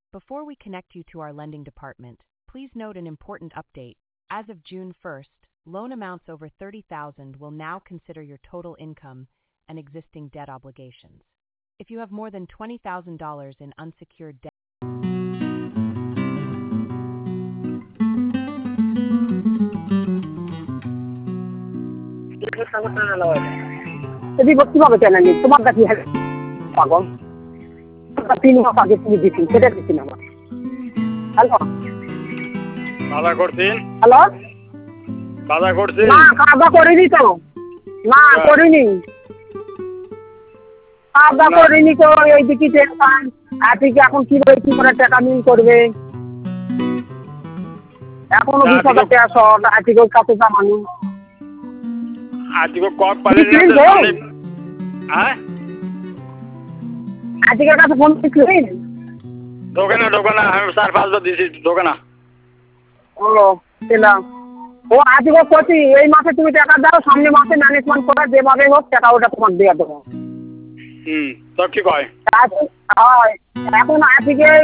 Before we connect you to our lending department, please note an important update. As of June 1st, loan amounts over $30,000 will now consider your total income and existing debt obligations. If you have more than $20,000 in unsecured debt, কিভাবে কেন তোমার কাছে পাগল তিন মাস আগে তুমি দিচ্ছি সেটা দিচ্ছি না হ্যালো কাদা করছেন হ্যালো কাদা করছেন না কাদা করিনি তো না করিনি কাদা করিনি তো এই দিকে টেনশন আজকে এখন কি করে টাকা মিল করবে এখনো 20,000 টাকা শর্ট আজকে কাছে জামানি আজকে কত পালে হ্যাঁ আজকের কাছে ফোন করছিলেন দোকানে আমি 4-5 দিয়েছি দোকানে ও পেলাম ও আজকে করছি এই মাসে তুমি টাকা দাও সামনে মাসে ম্যানেজমেন্ট করে যেভাবে হোক টাকা ওটা তোমার দিয়ে দেবো তো কি কয় এখন আজকে